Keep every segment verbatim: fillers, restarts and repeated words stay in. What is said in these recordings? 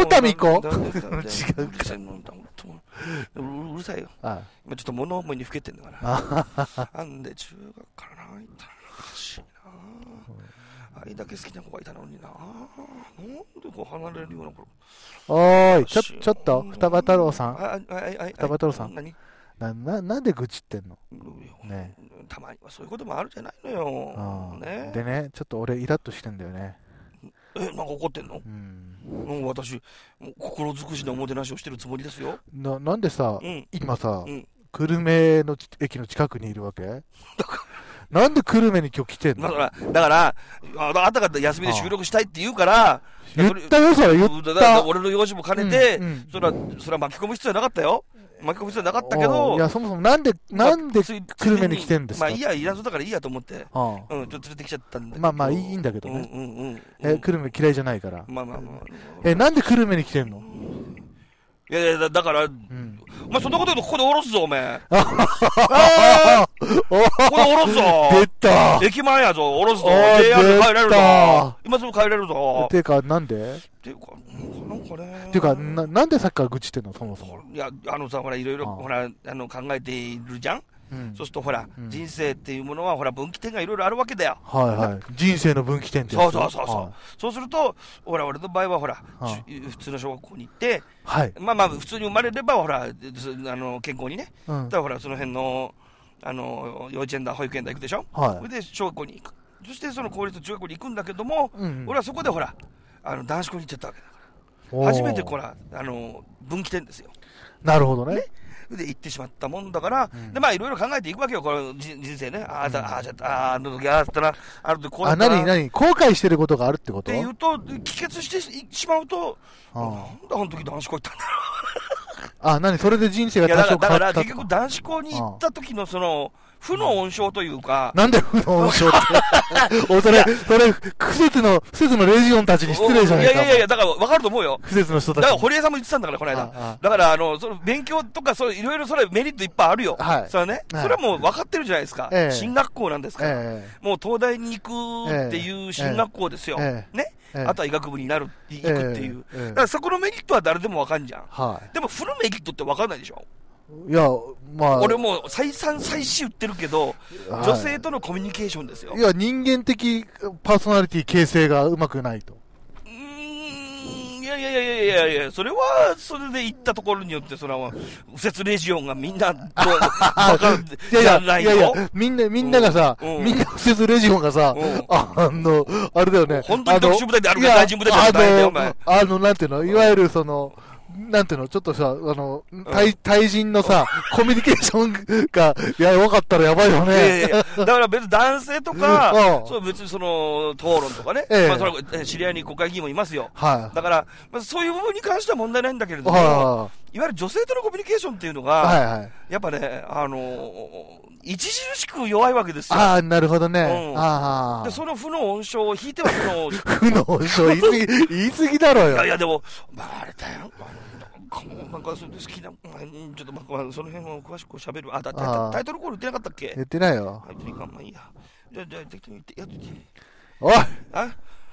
田美子違うか。うるさいよ。今ちょっと物思いにふけてんのかな。なんで中学からな、いたらおかしいな。あれだけ好きな子がいたのにな。なんでこう離れるような頃。 おーい、ちょ、ちょっと、双葉太郎さん。双葉太郎さん。 何な、な、なんで愚痴ってんのね。たまにはそういうこともあるじゃないのよ。ね。 でね、ちょっと俺イラッとしてんだよね。 え、なんか怒ってんの？うん。うん、私、心尽くしのおもてなしをしてるつもりですよ。 な、なんでさ、うん、今さ、うん、久留米の駅の近くにいるわけ？なんで久留米に今日来てんの？だから、 だから、あなたが休みで収録したいって言うから、 言ったよ、それ言った。 俺の用事も兼ねて、うんうん、それは、それは巻き込む必要はなかったよ。巻き込む必要はなかったけど、 いや、そもそもなんで、なんで久留米に来てんですか？ まあいいや、いらんそうだからいいやと思って、うん、ちょっと連れてきちゃったんだけど。 まあまあいいんだけどね。うんうんうん。え、久留米嫌いじゃないから。 まあまあまあ。 え、なんで久留米に来てんの？ いやいや、だから、うん、お前そんなこと言うとここで降ろすぞ、お前。ここで降ろすぞ。 出た。 駅前やぞ、降ろすぞ。ジェイアール で帰れるぞ。今すぐ帰れるぞ。 てか、なんで？ ていうか、なんかね。 ていうか、な、なんでさっきから愚痴ってんの、そもそも。 いや、あのさ、ほら、いろいろ、ほら、あの、考えているじゃん？うん、そうするとほら、うん、人生っていうものはほら分岐点がいろいろあるわけだよ。 はいはい。人生の分岐点ってそうそうそうそう、はい。そうすると、ほら俺の場合はほら、はあ、普通の小学校に行って、はい、まあまあ普通に生まれればほらあの健康にね、うん、だからほらその辺のあの幼稚園だ保育園だ行くでしょ。はい。それで小学校に行く。そしてその公立中学校に行くんだけども、うん、俺はそこでほらあの男子校に行っちゃったわけだから。初めてほらあの分岐点ですよ。 なるほどね。ねで行ってしまったもんだから、うん、でまあいろいろ考えていくわけよ、この人生ね。ああ、じゃあ、ああ、あの時ああったら、ある時こうだったら。 あ、なになに後悔してることがあるってこと？ って言うと、帰結してしまうと、ああ、なんであの時男子校行ったんだろう。あ、なにそれで人生が多少変わったとか。 だから結局男子校に行った時のその、負の温床というか。 なんで負の温床って。お、それ、それ、施設の、施設のレジオンたちに失礼じゃないか。 いやいやいや、だから分かると思うよ。 施設の人たち。 だから堀江さんも言ってたんだから、この間。ああだから、あの、その勉強とか、そういろいろそれメリットいっぱいあるよ。はい。それはね、はい、それはもう分かってるじゃないですか。ええ、進学校なんですから、ええ。もう東大に行くっていう進学校ですよ。ええ、ね。ええ、あとは医学部になる、行くっていう。ええ、だからそこのメリットは誰でも分かんじゃん。はい。でも、負のメリットって分かんないでしょ。 いや、まあ。 俺も再三再四言ってるけど、はい、女性とのコミュニケーションですよ。 いや、人間的パーソナリティ形成がうまくないと。 うーん、いやいやいやいやいやいや、それは、それで行ったところによって、それは、右折レジオンがみんな、バカじゃないの？いやいや、 みんな、みんながさ、うん、みんな右折レジオンがさ、うん、あの、あれだよね。 本当に特殊部隊であるか、大臣部隊であるか、大変だよ、お前。 あの、なんていうの、いわゆるその、なんていうの、ちょっとさ、あの、対、対人のさ、コミュニケーションが、いや、分かったらやばいよね。いやいやだから別に男性とか、そう別にその、討論とかね、ええ、まあそれ知り合いに国会議員もいますよ。はい。だから、まあ、そういう部分に関しては問題ないんだけれども、はい、いわゆる女性とのコミュニケーションっていうのが、はいはい、やっぱね、あのー、著しく弱いわけですよ。 ああ、なるほどね。 うん、あで、その負の温床を引いてはその、 負の温床言い過ぎ、言い過ぎだろうよ。 いやいや、でも、まああれだよ。なんか好きな、ちょっとまあその辺を詳しく喋る。あ、だタイトルコール言ってなかったっけ？ 言ってないよ。 タイトルコールまあいいや。じゃあ、じゃあ、適当に言って、やってて。 おい！ あ？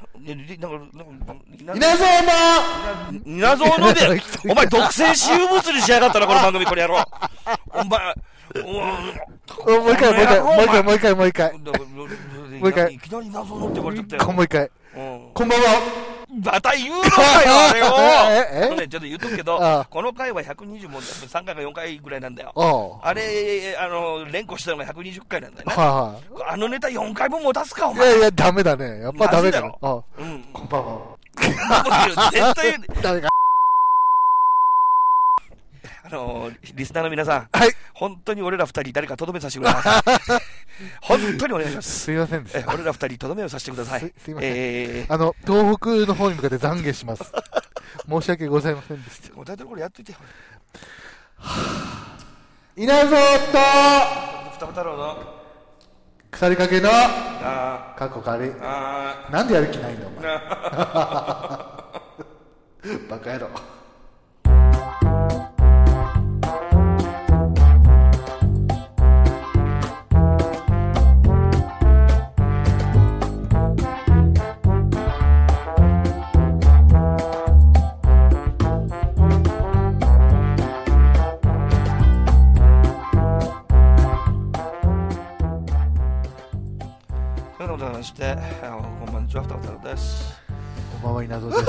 稲造の稲造ので、お前独占私有物にしやがったな、この番組、これやろう。お前、 もう一回、もう一回、もう一回、もう一回、もう一回。もう一回。 いきなり稲造のって言われちゃったよ。 もう一回。こんばんは。 また言うのかよ、あれを。ちょっと言っとくけど、この回はひゃくにじゅうもんだ。さんかいかよんかいぐらいなんだよ。あれ、あの、連呼したのがひゃくにじゅっかいなんだよね。あのネタよんかいぶんも出すか、お前。 いやいや、ダメだね。やっぱダメだろ。うん。こんばんは。 絶対、誰か。あのー、リスナーの皆さん、はい、本当に俺ら二人誰かとどめさせてください。本当にお願いします。 すいませんです。 俺ら二人とどめをさせてください。す, すいません、 えー。あの、東北の方に向かって懺悔します。申し訳ございませんでした。 もうタイトルこれやっといて。 稲造と双葉太郎の腐りかけのかっこかり。なんでやる気ないんだお前。バカ野郎。 して、こんばんちは、ふたふたろです。 こんばんは、稲造です。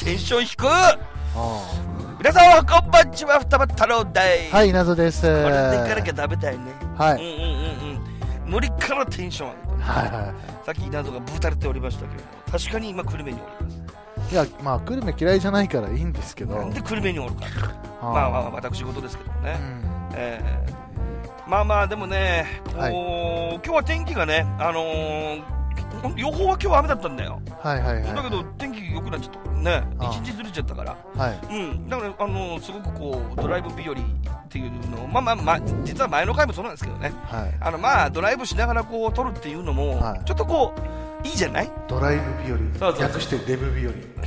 テンション低く皆さん、こんばんちは、ふたふたろです。 はい、稲造です。これでいかなきゃダメだよね。 はい。 うんうんうんうん。無理からテンション上げて、 はいはい。 さっき稲造がぶたれておりましたけど、確かに今、久留米におります。 いや、まあ、久留米嫌いじゃないからいいんですけど。 なんで久留米におるか。まあまあまあ、私事ですけどね。うん、えー、まあまあ、でもね、こう、はい、今日は天気がね、あのー、予報は今日は雨だったんだよ。 はいはいはい、はい。 だけど天気良くなっちゃったからね。一日ずれちゃったから。はい。うん。だからあのー、すごくこうドライブ日和っていうのをまあまあまあ実は前の回もそうなんですけどね。はい。あのまあドライブしながらこう撮るっていうのも、はい、ちょっとこういいじゃない？ ドライブ日和。そうそうそう。略してデブ日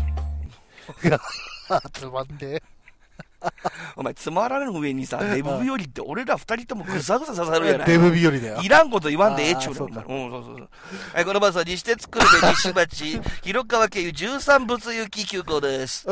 和。つまんで。 お前つまられる上にさデブ日和って俺ら二人ともぐさぐさ刺さるやない。 デブ日和だよ。 いらんこと言わんでええっちゅうの。うん、そうそうそう。はい、このバスは西鉄久留米西町広川経由じゅうさん物行き急行です。こ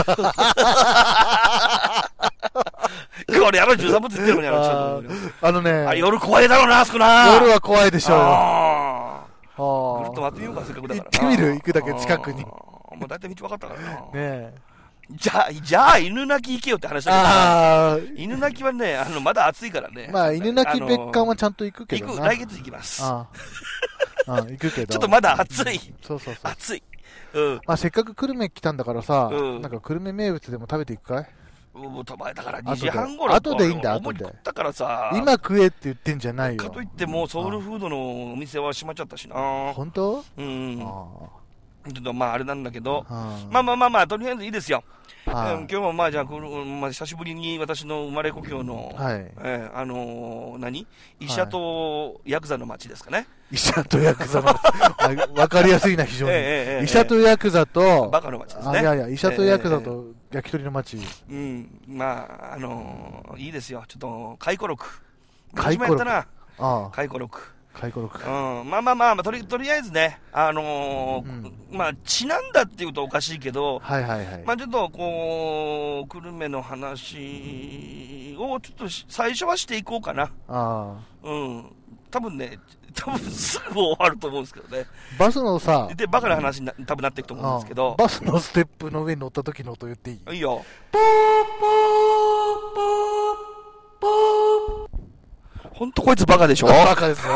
れやろじゅうさん物言ってるのにやろ。 あのね。 あ夜怖いだろうなあそこな。 夜は怖いでしょうよ。 ぐるっと回ってみようかせっかくだから。 行ってみる行くだけ近くに。 もう大体道分かったからな。ねえ。 じゃあ、じゃあ、犬鳴き行けよって話だけど、犬鳴きはね、あの、まだ暑いからね。 まあ、犬鳴き別館はちゃんと行くけどな。 行く、来月行きます。 ああ、行くけど。 ちょっとまだ暑い。 そうそうそう。 暑い。うん。 まあ、せっかく久留米来たんだからさ、うん、なんか久留米名物でも食べていくかい？ もうたまえだからにじはんごろ後でいいんだ、後で。 食ったからさ。 今食えって言ってんじゃないよ。 かといってもうソウルフードのお店は閉まっちゃったしな。 本当？ うん。ちょっとまああれなんだけど、まあまあまあまあ、とりあえずいいですよ。は今日もまあじゃあこの、まあ、久しぶりに私の生まれ故郷の、はいえー、あのー、何医者とヤクザの町ですかね。 医者とヤクザの町わかりやすいな非常に、えーえー、医者とヤクザとバカの町ですね。 あいやいや医者とヤクザと焼き鳥の町、えー、 うんまああのー、いいですよ。ちょっと回顧録回顧録ああ回顧録回顧録、 うん、まあまあまあ、とり、とりあえずね、あのーうん、まあ、ちなんだっていうとおかしいけど、はいはいはい。まあちょっと、こう、久留米の話を、ちょっと最初はしていこうかな。ああ。うん。多分ね、多分すぐ終わると思うんですけどね。 バスのさ、 で、バカな話にな多分なっていくと思うんですけど。 バスのステップの上に乗った時の音言っていい？ いいよ。 ポーポーポーポーほんとこいつバカでしょ？ バカですよ。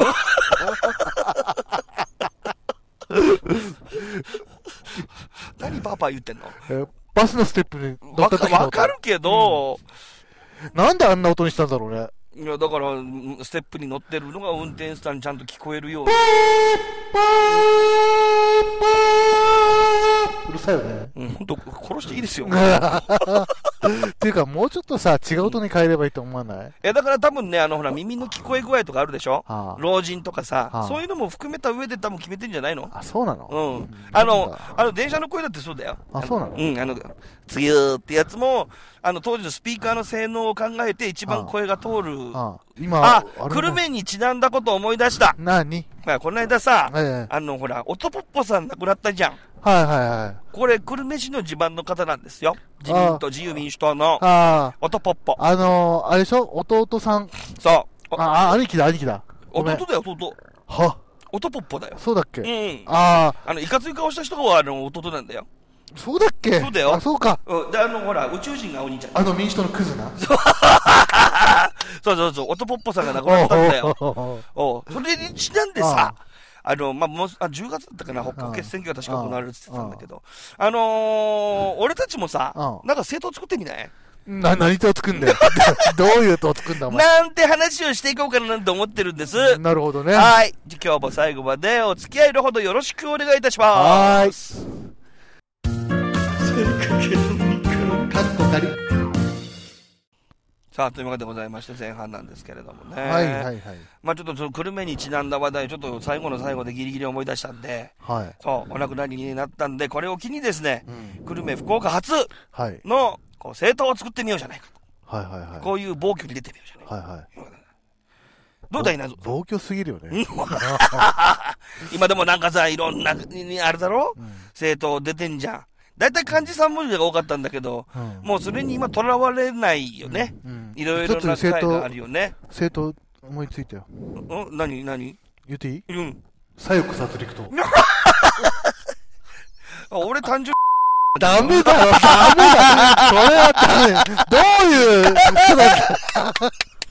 何パパ言ってんの？ えバスのステップに乗った時の音。 わかるけど、 うん、なんであんな音にしたんだろうね。 いやだからステップに乗ってるのが運転手さんにちゃんと聞こえるように。 うるさいよね。 うん、ほんと殺していいですよ。 っていうかもうちょっとさ違う音に変えればいいと思わない？いやだから多分ねあのほら耳の聞こえ具合とかあるでしょ。はあ、老人とかさ、はあ、そういうのも含めた上で多分決めてんじゃないの？ あそうなの？ うん。あのあの電車の声だってそうだよ。 あそうなの？ うんあの次ーってやつもあの当時のスピーカーの性能を考えて一番声が通る。 ああ今あ久留米にちなんだことを思い出した。 何？ まあこの間さ、 ええ、 あのほらおとぽっぽさん亡くなったじゃん。 はいはいはい。 これ、久留米市の地盤の方なんですよ。自民党、自由民主党の、おとぽっぽ。 あのー、あれでしょ弟さん。 そう。 あ、兄貴だ、兄貴だ。 弟だよ、弟。 はおとぽっぽだよ。 そうだっけ？ うん。 ああ。 あの、いかつい顔した人が、あの、弟なんだよ。 そうだっけ？ そうだよ。 あ、そうか。 うん。で、あの、ほら、宇宙人がお兄ちゃん。 あの民主党のクズな。 そう。そうそうそう、おとぽっぽさんが亡くなったんだよ。おそれにちなんでさ、あの、まあ、もう、あ、じゅうがつだったかな、北方決選挙が確か行われるって言ってたんだけど、あのー、俺たちもさ、なんか政党作ってみない？ な、何党作んだよ。どういう党作んだお前。 なんて話をしていこうかななんて思ってるんです。 なるほどね。 はい。じゃ今日も最後までお付き合いのほどよろしくお願いいたします。 はい。 かっこかり。さあというわけでございまして前半なんですけれどもね。 はいはいはい。 まあちょっとその久留米にちなんだ話題ちょっと最後の最後でギリギリ思い出したんで、はい。そうお亡くなりになったんでこれを機にですね、うん、久留米福岡初のこう政党を作ってみようじゃないかと。はいはいはい。こういう暴挙に出てみようじゃないか。はいはい。どうだいなぞ。 暴挙すぎるよね。 今でもなんかさいろんなあれだろ、うん、政党出てんじゃん。だいたい漢字さん文字が多かったんだけど、うん、もうそれに今とらわれないよね。いろいろな会があるよね。 政党思いついたよ。 ん何何言っていい？ うん。 左翼殺戮と。 俺単純ダメだよ、ダメだ。それはダメ。どういう人だった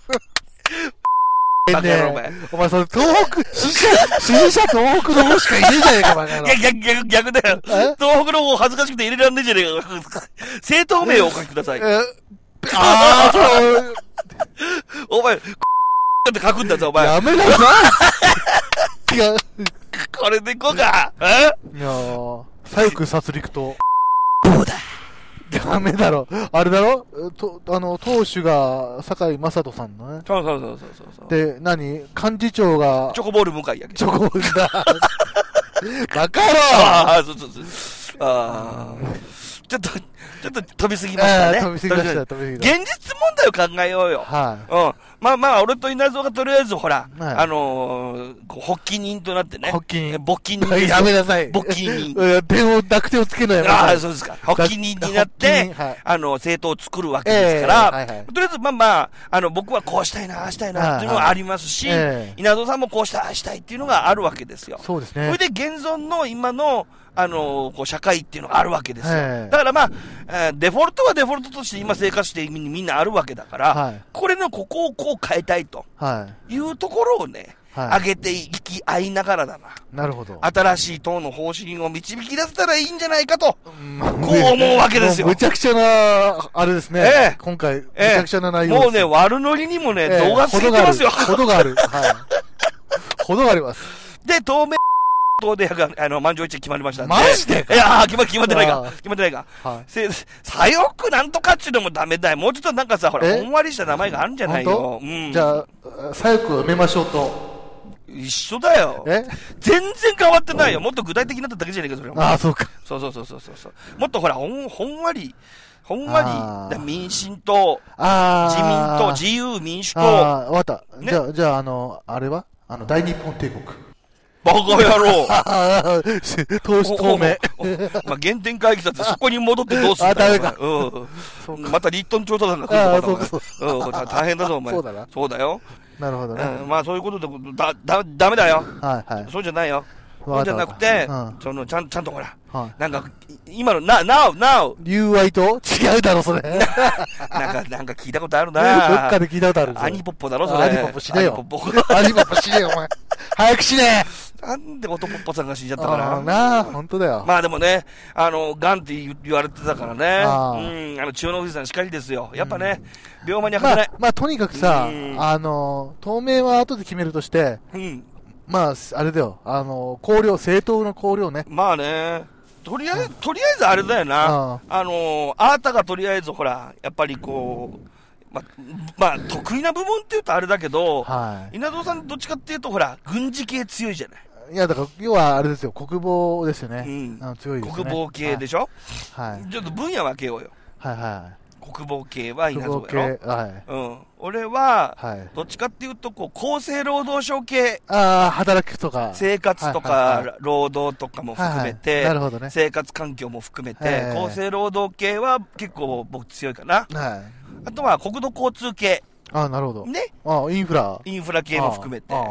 ね、お前それ東北、支持者、支持者東北の方しかいねえじゃねえか、バカ野郎。 いや、逆、逆、逆だよ。東北の方恥ずかしくて入れらんねえじゃねえか。政党名をお書きください。 ああ、そう。 お前、って書くんだぞ、お前。 やめなさい。違う。 これでいこうか。えいやー、左翼殺戮と。 どうだダメだろ。あれだろと、あの、党首が、堺雅人さんのね。 そうそうそうそうそう。 で、何幹事長が。 チョコボール向かいやけ。 チョコボールだ。バカ野郎ああ、そうそうそう。ああ。ちょっと、ちょっと飛びすぎましたね。 飛びすぎました、飛びすぎ現実問題を考えようよ。 はい。 うん。まあまあ、俺と稲造がとりあえずほら、はい、あのー、発起人となってね。 発起人。 勃起人。 やめなさい。 勃起人。 点を、濁点をつけるのやめなさい。 ああ、そうですか。発起人になって、はい、あの、政党を作るわけですから、えーはいはい、とりあえずまあまあ、あの、僕はこうしたいな、ああしたいな、っていうのがありますし、はいはい、稲造さんもこうしたい、ああしたいっていうのがあるわけですよ。 そうですね。 それで現存の今の、あのー、こう社会っていうのがあるわけですよ。だからまあ、えー、デフォルトはデフォルトとして今生活してみんなあるわけだから、はい、これのここをこう変えたいというところをね、はい、上げていき合いながらだな。 なるほど。 新しい党の方針を導き出せたらいいんじゃないかと、こう思うわけですよ。 むちゃくちゃな、あれですね。えー、今回、むちゃくちゃな内容です。 もうね、悪ノリにもね、えー、動画ついてますよ。 ほどがある。はい。ほどがあります。 で、当面、党で、あの、満場一致決まりましたんで。 マジでいやー、決ま、決まってないか。決まってないか。はい。せ、左翼なんとかっていうのもダメだよ。もうちょっとなんかさ、ほら、ほんわりした名前があるんじゃないよ。うん。 じゃあ、左翼を埋めましょうと。 一緒だよ。え全然変わってないよ。もっと具体的になっただけじゃねえか、それは。 ああ、そうか。 そうそうそうそうそう。もっとほら、ほん、ほんわり、ほんわり、民進党、自民党、自由民主党。 ああ、わかった。ね、じゃあ、じゃあ、あの、あれはあの、大日本帝国。 バカ野郎投資透明。 まあ、原点回帰だってそこに戻ってどうするんだよ。あ、ダメか。うん。またリットン調査団が来るのかな。そうそう。うん。大変だぞ、お前。そうだな。そうだよ。 なるほどね。 うん。まあ、そういうことで、だ、だ、ダメだよ。 はいはい。 そうじゃないよ。そうじゃなくて、その、ちゃん、ちゃんとほら、なんか、今の、な、なお、なお。 友愛と違うだろ、それ。なんか、なんか聞いたことあるな。 どっかで聞いたことある。 アニポッポだろ、それ。 アニポッポ死ねよ。アニポッポ死ねよ、お前。早く死ねなんで男っぽさんが死んじゃったかな。 なあ、本当だよ。 まあでもね、あの、ガンって言われてたからね。うん、あの、千代の富士さんしかりですよ。やっぱね、病魔には勝てない。 まあ、とにかくさ、あの、当面は後で決めるとして、うん。まあ、あれだよ、あの、綱領、政党の綱領ね。 まあね、とりあえず、とりあえずあれだよな。あの、あなたがとりあえずほら、やっぱりこう、ま、まあ、得意な部分って言うとあれだけど、はい、稲造さんどっちかっていうと、ほら、軍事系強いじゃない。 いや、だから、要はあれですよ、国防ですよね。うん。あの強いですね。 国防系でしょ、 はい、 ちょっと分野分けようよ。 はいはい。 国防系は稲造やろ。 はい。 うん。俺は、はい、どっちかっていうと、こう、厚生労働省系。 ああ、働くとか。 生活とか、労働とかも含めて、 なるほどね。 生活環境も含めて、厚生労働系は結構僕強いかな。 はい。 あとは国土交通系。 ああ、なるほど。 ね。 ああ、インフラ。 インフラ系も含めて。うん。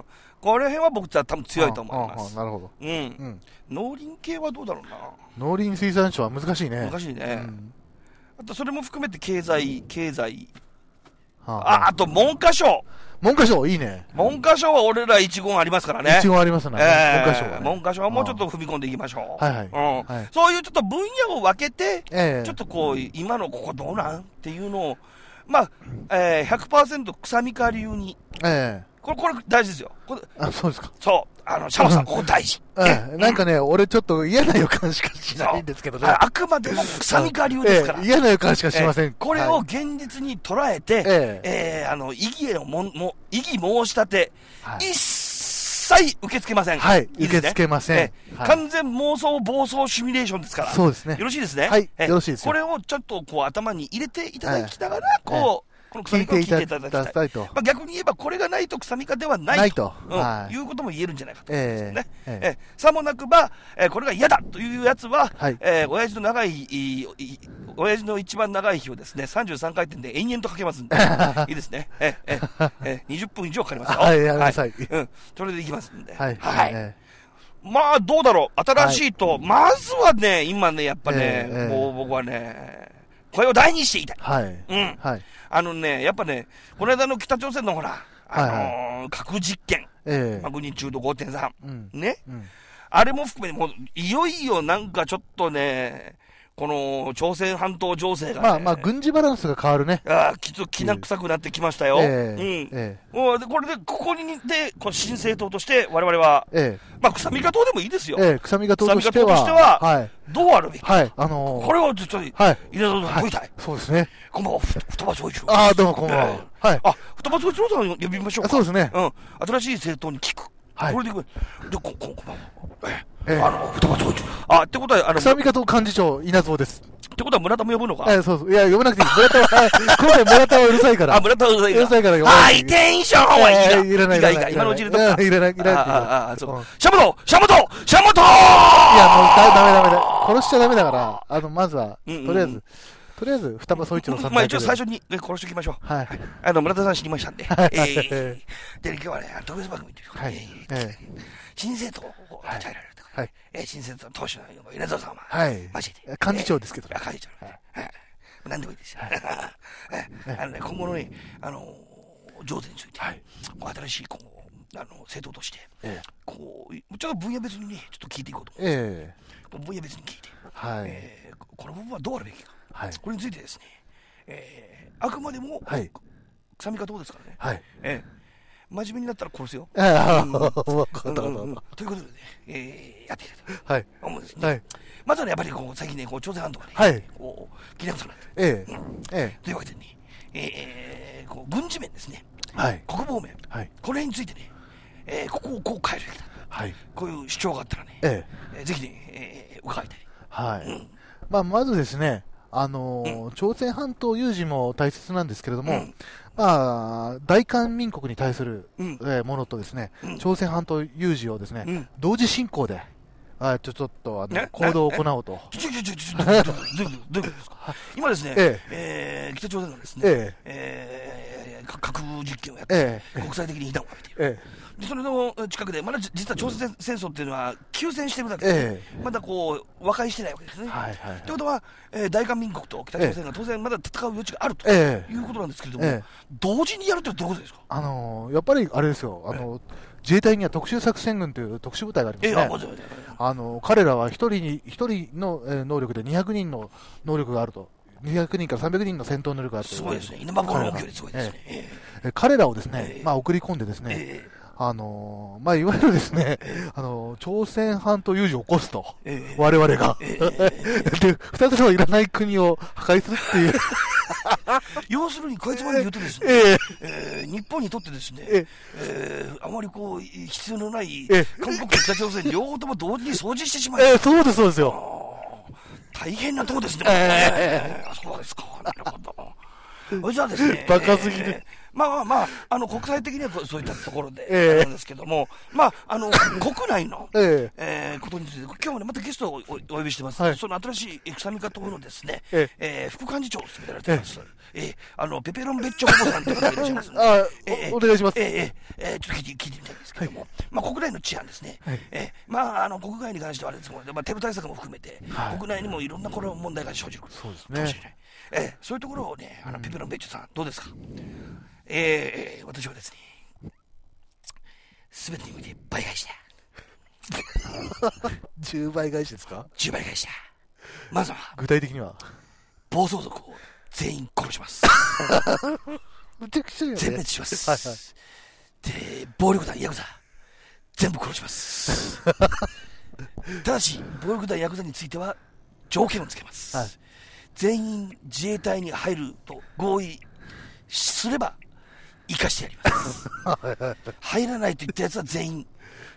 この辺は僕は多分強いと思います。 なるほど。 うん。農林系はどうだろうな。 農林水産省は難しいね。 難しいね。あとそれも含めて経済、経済。あ、あと文科省。 文科省いいね。 文科省は俺ら一言ありますからね。 一言ありますね。文科省。 文科省はもうちょっと踏み込んでいきましょう。 はいはい。 うん。そういうちょっと分野を分けて、ちょっとこう、今のここどうなんっていうのを、まあ、えー、ひゃくパーセント 草見川流に。ええ。これ、これ大事ですよ。これあ、そうですか。 そう。あの、シャマさん、ここ大事。 うん。なんかね、俺ちょっと嫌な予感しかしないんですけどね。 あくまでも草見川流ですから。 嫌な予感しかしません。 これを現実に捉えて、ええ、あの、異議をも、も、異議申し立て、一切受け付けません。 はい。受け付けません。 完全妄想暴走シミュレーションですから。 そうですね。 よろしいですね。 はい。よろしいです。 これをちょっとこう頭に入れていただきながら、こう、 この臭みかを聞いていただきたい。まあ、逆に言えば、これがないと臭みかではないと、ないと、うんはい、いうことも言えるんじゃないかと思いますよね。えーえーえー、さもなくば、えー、これが嫌だというやつは、はい、えー、親父の長い、いい親父の一番長い日をですね、さんじゅうさんかい転で延々とかけますんで、いいですね。ええええにじゅっぷん以上かかりますよ。 はい、やめなさい。 うん。それでいきますんで。 はい。 はい。えー、まあ、どうだろう。新しいと、はい、まずはね、今ね、やっぱね、えー、もう僕はね、これを大にして言いたい。 はい。 うん。 はい。 あのね、やっぱね、この間の北朝鮮のほら、あのーはいはい、核実験。えー、マグニチュード ごてんさん。うん、ね、うん。あれも含めて、もう、いよいよなんかちょっとね、この朝鮮半島情勢が、ね、 まあまあ軍事バランスが変わるね。 ああ、きっときな臭くなってきましたよ。えー、うん。えー、もうでこれでここにでこの新政党として我々は、えー、まあ臭みが党でもいいですよ。 えー、臭みが党としては、 してははい、どうあるべきか。 はい、あのー、 これをちょっと入れたと問いたい。 そうですね。 こんばんは、双葉総一郎。 ああどうもこんばんは。はい。 あ、双葉総一郎さん呼びましょうか。 そうですね。 うん。新しい政党に聞く。はい。これでこれでこここんばんは。ええー、あの双葉総一郎。あってことはあの臭みが党幹事長稲造です。 ってことは村田も呼ぶのか。 えー、そうそう。いや、呼ばなくていい。村田は、今回村田はうるさいから。 あ、村田はうるさいから。 うるさいから呼ばなくていい。ハイテンションはいいな。 いらない、いらない。 今のうちにとった。 いらない、いらない。 ああ、そう。シャモトシャモトシャモトいや、もうダメダメだ。殺しちゃダメだから、あの、まずは、とりあえず、とりあえず、双葉総一郎さんまあ一応最初に殺しておきましょう。はい。あの、村田さん死にましたんで。ええ。で、今日はね、特別番組というか、新政党を立ち上げられた。はい。えー、新政党党首の稲造さんは、はい。マジで。 幹事長ですけどね。幹事長。はい。何でもいいですよ。あのね、今後のね、あの、上手について、新しい今後、あの、政党として、こう、ちょっと分野別にね、ちょっと聞いていこうと思います。ええ。分野別に聞いて、はい。えー、この部分はどうあるべきか。はい。これについてですね、えー、あくまでも、はい。臭みかどうですからね。はい。えー真面目になったら殺すよ。ああ、分かった。ということでね、えー、やっていきたいと思うんですね。はい。まずはね、やっぱりこう、最近ね、こう、朝鮮半島がね、はい。こう、気な臭くなって。ええ。ええ。というわけでね、えー、こう、軍事面ですね。はい。国防面。はい。この辺についてね、えー、ここをこう変えるべきだ。はい。こういう主張があったらね、ええ。ぜひね、えー、伺いたい。はい。まあ、まずですね、あの、朝鮮半島有事も大切なんですけれども、まあ、大韓民国に対する、うんえー、ものとですね、うん、朝鮮半島有事をですね、うん、同時進行で、あちょちょっとあの行動を行おうと。今ですね、えええー、北朝鮮がですね、えええー、核実験をやって、ええ、国際的に非難を浴びている。ええでそれの近くで、まだ実は朝鮮戦争っていうのは休戦してるだけで、ええ、まだこう和解してないわけですね。と、はいはい、いうことは、えー、大韓民国と北朝鮮が当然まだ戦う余地があるということなんですけれども、ええ、同時にやるってどういうことですか。あのー、やっぱりあれですよ、あのー、自衛隊には特殊作戦軍という特殊部隊がありますね。ええ、あのー、彼らは一人に一人の能力でにひゃくにんの能力があると。にひゃくにんからさんびゃくにんの戦闘能力があると。すごいですね。稲葉公の距離すごいですね。ええ、彼らをですね、ええ、まあ送り込んでですね。ええあのー、まあ、いわゆるですね、あのー、朝鮮半島有事を起こすと、えー、我々が、えー、で、二つのいらない国を破壊するっていう。要するに、こいつまで言うとですね、えーえー、日本にとってですね、えーえー、あまりこう、必要のない、えー、韓国と北朝鮮両方とも同時に掃除してしまう。えー、そうです、そうですよ。大変なとこですね。えー、そうですか。なるほど。じゃあですね、バカすぎる。えーまあまあまあ、あの、国際的にはそういったところで、えー、なんですけども、まあ、あの、国内の、えーえー、ことについて、今日もね、またゲストを お, お呼びしてます。はい、その新しい臭みか党のですね、えーえー、副幹事長を務められています。えー、えー、あの、ペペロンベッチョホボさんという方がいらっしゃいますので、あえー、お願いします。えー、えー、えー、ちょっと聞いて、聞いてみたいんですけども、はい、まあ、国内の治安ですね、はい、えー、まあ、あの、国外に関してはあれですけど、まあ、テロ対策も含めて、はい、国内にもいろんなこの問題が生じる。そうですね。かもしれない。えー、そういうところをね、あの、ペペロンベッチョさん、どうですか。えー、私はですね、すべてにおいて倍返しだ。じゅうばい返しですか。じゅうばい返しだ。まずは具体的には暴走族を全員殺します。むちゃくちゃよね。全滅します。はいはい、で、暴力団ヤクザ全部殺します。ただし暴力団ヤクザについては条件をつけます。はい、全員自衛隊に入ると合意すれば生かしてやります。入らないと言ったやつは全員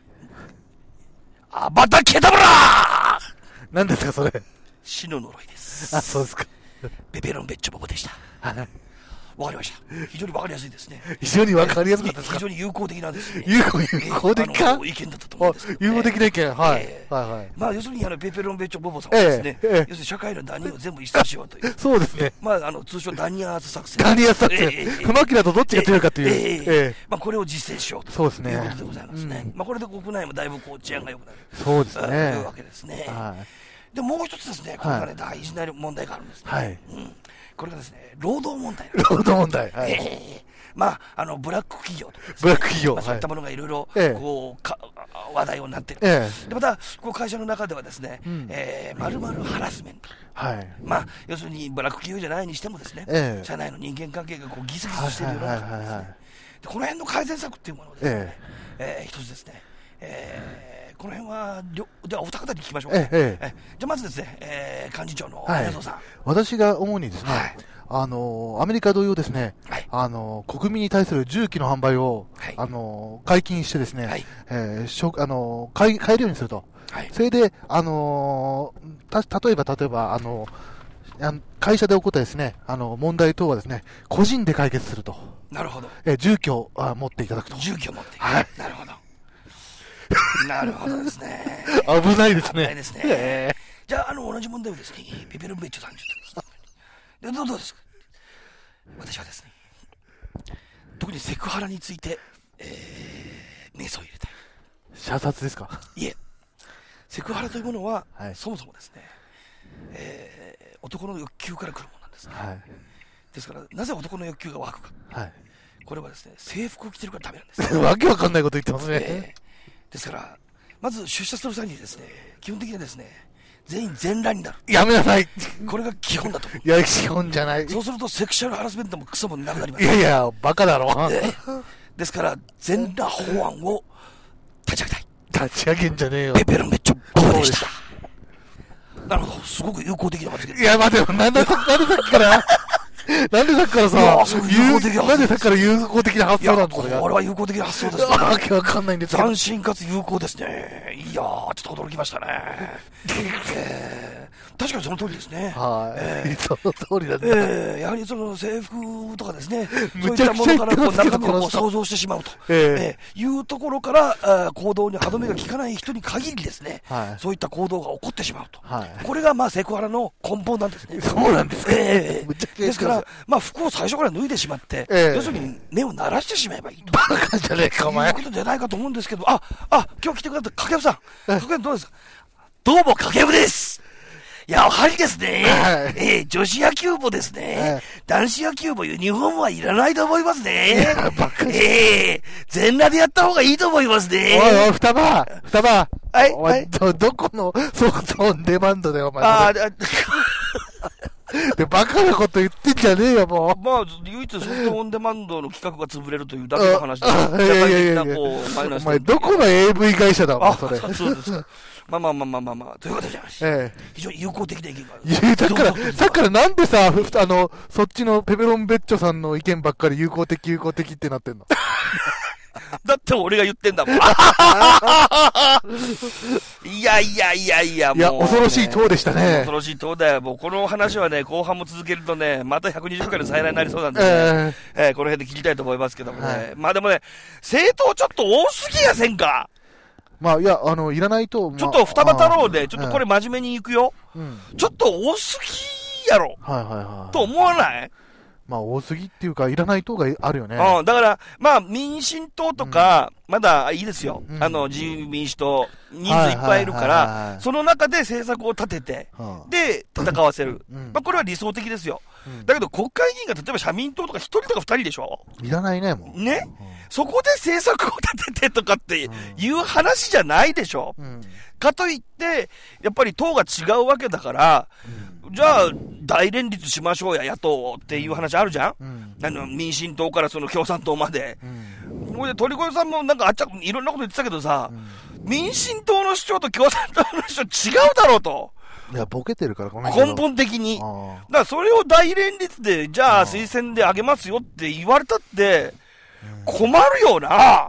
アバタケダブラー。何ですかそれ。死の呪いです。あ、そうですか。ペペロンベッチョボボでした。 わかりました。非常にわかりやすいですね。 非常にわかりやすかったですか。 非常に有効的なですね。 有効、有効的か、 えー、意見だったと思うんですけど、ね。 有効的な意見、はい。 えー、 はいはい。 まあ、要するに、あの、ペペロンベッチョボボさんはですね、えーえー、要するに社会のダニを全部一掃しようという。 そうですね。 まあ、あの、通称ダニアーズ作戦。 ダニアーズ作戦。フマキラとどっちが強いかという。 えーえー、まあ、これを実践しようと。 そうですね。 いうことでございますね。うん、まあ、これで国内もだいぶこう治安が良くなる。 そうですね。というわけですね。 はい。 で、もう一つですね、これがね、大事な問題があるんですね。 はい。 うん。これがですね、労働問題。 労働問題。はい。 えーまあ、あのブラック企業とか、ね、 ブラック企業、 まあ、そういったものがいろいろこうか話題になっている、 ええ、 でまたこう会社の中ではですね、まるまるハラスメント、 はい、 まあ、要するにブラック企業じゃないにしてもですね、ええ、社内の人間関係がこうギスギスしているような感じですね。この辺の改善策っていうものをですね、えええー、一つですね、えー、この辺はではお二方に聞きましょうか、ね。ええええ、じゃあまずですね、えー、幹事長の宮園さん、はい、 私が主にですね、はい、あのー、アメリカ同様ですね、はい、あのー、国民に対する銃器の販売を、はい、あのー、解禁してですね、はい、えー、しょあのー、買え、買えるようにすると。はい、それで、あのー、た、例えば、例えば、あのー、会社で起こったですね、あの、問題等はですね、個人で解決すると。 なるほど。 えー、住居をあ持っていただくと。 住居を持っていただく。 はい。なるほど。なるほどですね。 危ないですね。 危ないですね。えー、じゃあ、あの、同じ問題をですね、ペペロンベッチョさんにちょっと。で、どうですか。私はですね、特にセクハラについて、えー、瞑想を入れたい。 射殺ですか。 いえ、セクハラというものは、はい、そもそもですね、えー、男の欲求から来るものなんですね。はい、ですから、なぜ男の欲求が湧くか。はい、これはですね、制服を着てるからダメなんです。 わけわかんないこと言ってますね。 えー、ですから、まず出社する際にですね、基本的にはですね、全員全裸になる。 やめなさい。 これが基本だと。 いや、基本じゃない。 そうするとセクシャルハラスメントもクソもなくなります。 いやいや、バカだろ。 えー、ですから、全裸法案を立ち上げたい。 立ち上げんじゃねえよ。 ペペロンベッチョボボでした。なるほど、すごく有効的な発言。 いや、待てよ、なんでさっきからなんでさっきからさ、なんでさっきから有効的な発想なんですか。 これは有効的な発想ですね。 わけわかんないんですよ。 斬新かつ有効ですね。いやー、ちょっと驚きましたね。えー、確かにその通りですね。 はい、えー。その通りなんだ。 えー、やはりその制服とかですね、そういったものからこう中身を想像してしまうと、えーえー、いうところから、えー、行動に歯止めが効かない人に限りですね、はい、そういった行動が起こってしまうと。はい、これがまあセクハラの根本なんですね。 そうなんですか。 えー、ですから、まあ、服を最初から脱いでしまって、えー、要するに目を慣らしてしまえばいいと。 バカじゃねえか、お前。 いうことじゃないかと思うんですけど、あ、あ、今日来てくれた掛布さん。掛布どうですか。どうも、掛布です。やはりですね、はい、えー、女子野球部ですね、はい、男子野球部ユニフォームはいらないと思いますね。えー、全裸でやった方がいいと思いますね。 おいおい、双葉、双葉。 はい、はい。 ど、どこのソフトオンデマンドだよ、お前。ああ、で、バカなこと言ってんじゃねえよ、もう。 まあ、唯一ソフトオンデマンドの企画が潰れるというだけの話で、社会的なこう、マイナス。 お前、どこの エーブイ 会社だ、お前、それ。 そうですか。まあまあまあまあまあまあ、ということじゃないし、ええ、非常に有効的な意見がある。 いや、だから、さっきからなんでさ、あの、そっちのペペロンベッチョさんの意見ばっかり有効的、有効的ってなってんの。 だって俺が言ってんだもん。いやいやいやいや、もう、ね。いや、 恐ろしい党でしたね。 恐ろしい党だよ。もうこの話はね、後半も続けるとね、またひゃくにじゅっかいの再来になりそうなんでね、えーえー、この辺で聞きたいと思いますけどもね。はい、まあでもね、政党ちょっと多すぎやせんか。 まあ、いや、あの、いらないと、まあ、 ちょっと双葉太郎で、ちょっとこれ真面目にいくよ。うん、ちょっと多すぎやろ。 はいはいはい。 と思わない？ まあ、多すぎっていうか、いらない党があるよね。 うん、だから、まあ、民進党とか、うん、まだいいですよ。うん、あの、自由民主党、人数いっぱいいるから、その中で政策を立てて、はあ、で、戦わせる。うん、まあ、これは理想的ですよ。うん、だけど、国会議員が例えば社民党とか一人とか二人でしょ？ いらないね、もう。 ね、うん、そこで政策を立ててとかっていう話じゃないでしょ。うん、かといって、やっぱり党が違うわけだから、うん、じゃあ、大連立しましょうや、野党っていう話あるじゃん、うん、あの民進党からその共産党まで。うん、これで鳥越さんもなんかあっちゃいろんなこと言ってたけどさ、うん、民進党の主張と共産党の主張違うだろうと。 いや、ボケてるから、 この根本的に。だからそれを大連立で、じゃあ推薦であげますよって言われたって、困るよな。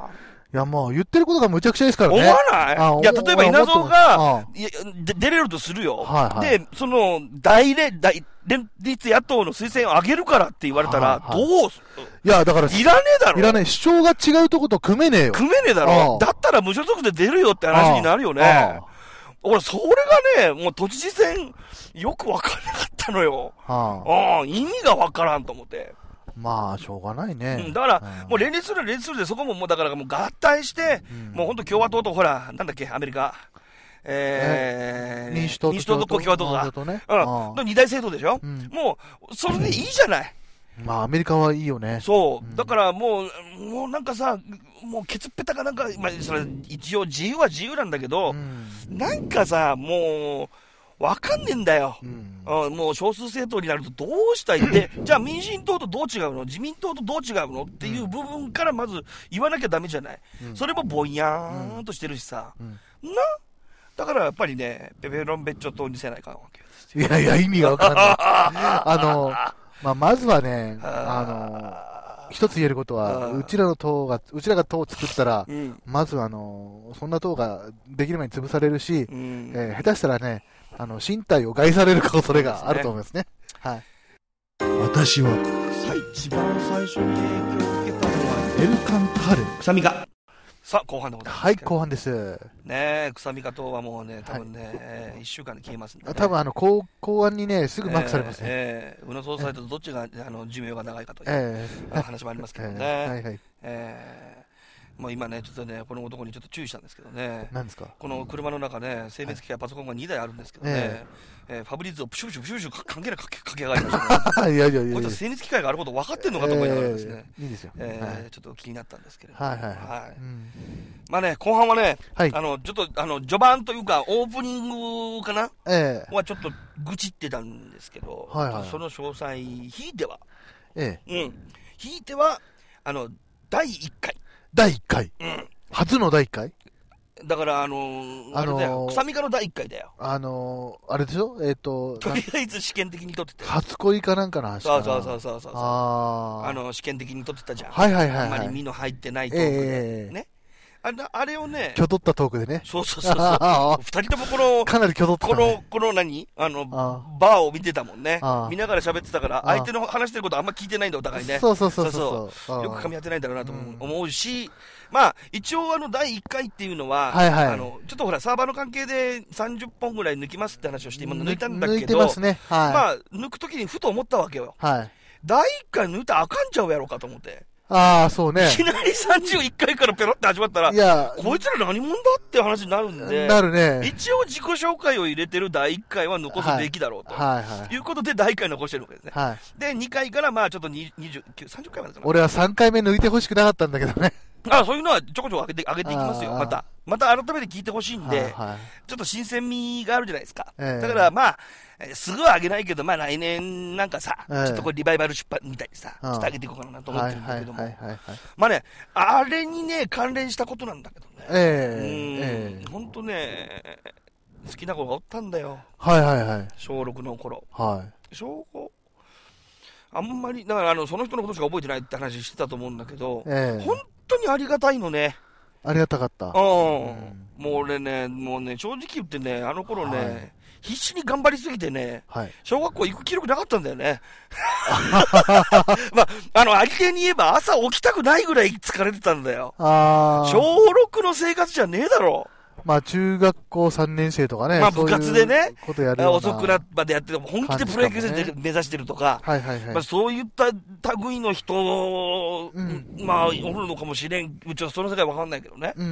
いや、もう言ってることがむちゃくちゃですからね。 思わないいや、例えば稲造が出れるとするよ。はいはい、で、その、大連、大連立野党の推薦を上げるからって言われたら、どう、はいはい、 いや、だから、 いらねえだろ。 いらねえ。主張が違うとこと組めねえよ。 組めねえだろ。だったら無所属で出るよって話になるよね。俺、それがね、もう都知事選、よくわからなかったのよ。はあ、意味がわからんと思って。 まあ、しょうがないね。 うん、だから、うん、もう連立する連立するで、そこももうだからもう合体して、うん、もう本当共和党とほら、なんだっけ、アメリカ。えー、 民主党と民主党と共和党が。 とね、 うん。の二大政党でしょ、うん、もう、それでいいじゃない。 うん、まあ、アメリカはいいよね。 そう。うん、だからもう、もうなんかさ、もうケツっぺたかなんか、まあ、それ一応自由は自由なんだけど、うん、なんかさ、もう、わかんねえんだよ、うんうん、もう少数政党になるとどうしたいって、じゃあ民進党とどう違うの、自民党とどう違うのっていう部分からまず言わなきゃだめじゃない、うん、それもぼんやーんとしてるしさ、うん、なだからやっぱりね、ペペロンベッチョ党にせないかんわけですよ。いやいや、意味がわかんない。あの、まあ、まずはね、あの、一つ言えることは、うちらの党が、うちらが党を作ったら、うん、まずあの、そんな党ができる前に潰されるし、うん、えー、下手したらね、あの、身体を害される恐れがあると思いますね。はい。私は、 一番最初に影響を受けたのは、 エルカンタル。 臭みが。さあ、後半でございます。 はい、後半です。 ねえ、臭みか党はもうね、多分ね、一、はい、週間で消えますんで、ね。 多分あの、公、公安にね、すぐマークされますね。 ええー、宇野総裁とどっちが、あの、寿命が長いかという、えー、話もありますけどね。えー、はいはい。えーもう今ね、ちょっとね、この男にちょっと注意したんですけどね。 何ですか？ この車の中ね、精密機械パソコンがにだいあるんですけどね、えーえー、ファブリーズをプシュプシュプシュプシュ関係なく駆け上がりましたね。いやいやいやいや。こいつは精密機械があること分かってんのかと思いながらですね。 えー、いいですよ。 えーはい、 ちょっと気になったんですけれども。 はいはいはい。 はいうん、まあね、後半はね、 はい、 あの、ちょっと、あの、序盤というか、オープニングかな、えー、はちょっと愚痴ってたんですけど、はいはい、その詳細、ひいては、 ええうん。ひいては、あの、だいいっかい。 だいいっかい。 うん。 初のだいいっかいだから、あのー、あれだよ、臭みかのだいいっかいだよ。 あのー、あれでしょえっ、ー、と、 とりあえず試験的に撮ってたよ。 初恋かなんかの話かな。 そうそうそうそうそう。ああの、試験的に撮ってたじゃん。 はいはいはい、はい。 あんまり身の入ってないトークで。えー、ね。あれあれをね、 きょとったトークでね。 そうそうそうそう。二人ともこの、 かなりきょとった、ね、 この、この何あの、あバーを見てたもんね。見ながら喋ってたから、相手の話してることあんま聞いてないんだ、お互いね。 そうそうそうそうそう。よく噛み合ってないんだろうなと思うし、うんまあ、一応あの、だいいっかいっていうのは、 はいはい、 あの、ちょっとほら、サーバーの関係でさんじゅっぽんぐらい抜きますって話をして、今抜いたんだけど、 抜いてますね。はい。 まあ、抜くときにふと思ったわけよ。 はい。 だいいっかい抜いたらあかんちゃうやろうかと思って。 ああ、そうね。 いきなりさんじゅういっかいからペロって始まったら、いや、こいつら何者だって話になるんで、 なるね。 一応自己紹介を入れてるだいいっかいは残すべきだろうと。はい、はい、はい。いうことでだいいっかい残してるわけですね。はい。で、にかいからまあちょっとにじゅうきゅう、さんじゅっかいまでかな。 俺はさんかいめ抜いてほしくなかったんだけどね。 あそういうのはちょこちょこ上げて、上げていきますよ、また。また改めて聞いてほしいんで、はいはい、ちょっと新鮮味があるじゃないですか。えー、だからまあ、えー、すぐは上げないけど、まあ来年なんかさ、えー、ちょっとこれリバイバル出版みたいにさ、ちょっと上げていこうかなと思ってるんだけども。まあね、あれにね、関連したことなんだけどね。えー、うん。ほんとね、好きな子がおったんだよ。 はいはいはい。 小ろくの頃。 はい。 小ごあんまり、だからあの、その人のことしか覚えてないって話してたと思うんだけど、えー、本当にありがたいのね。 ありがたかった。うん。 もう俺ね、もうね、正直言ってね、あの頃ね、はい、必死に頑張りすぎてね、はい、小学校行く気力なかったんだよね。まあ、あの、ありていに言えば朝起きたくないぐらい疲れてたんだよ。あ小ろくの生活じゃねえだろ。 まあ、中学校さんねん生とかね。 まあ、部活でね、 ことやるような遅くなまでやってて、本気でプロ野球選手目指してるとか、はいはいはい。まあ、そういった類の人、うん、まあ、おるのかもしれん。うちはその世界わかんないけどね。うんうんうん、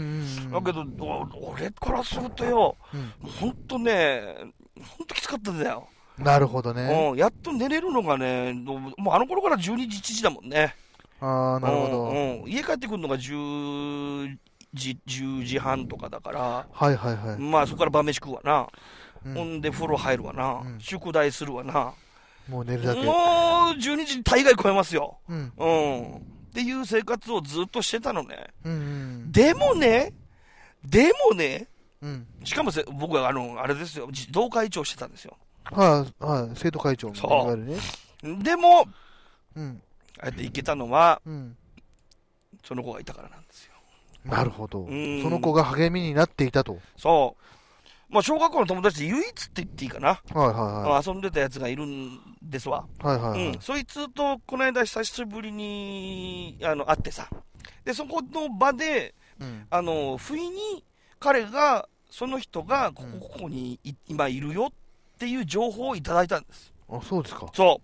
だけど、俺からするとよ、うん、ほんとね、ほんときつかったんだよ。 なるほどね。 うん、やっと寝れるのがね、もうあの頃からじゅうにじ、いちじだもんね。 ああ、なるほど、 うんうん。家帰ってくるのがじゅうじ、じゅうじはんとかだから、 はいはいはい。 まあそこから晩飯食うわな。うん、ほんで風呂入るわな、うん。宿題するわな。 もう寝るだけ。 もうじゅうにじ大概超えますよ。うん。うん。っていう生活をずっとしてたのね。うんうん、でもね、でもね、うん、しかもせ僕はあの、あれですよ、児童会長してたんですよ。 はい、はい、生徒会長もいわゆるね。でも、うん、あえて行けたのは、うん、その子がいたからなんですよ。 なるほど。その子が励みになっていたと。 そう。まあ、小学校の友達で唯一って言っていいかな。 はいはいはい。 遊んでたやつがいるんですわ。 はいはいはい。 うん。そいつと、この間久しぶりに、あの、会ってさ。で、そこの場で、うん、あの、不意に彼が、その人が、ここ、ここにい、うん、今いるよっていう情報をいただいたんです。 あ、そうですか。 そう。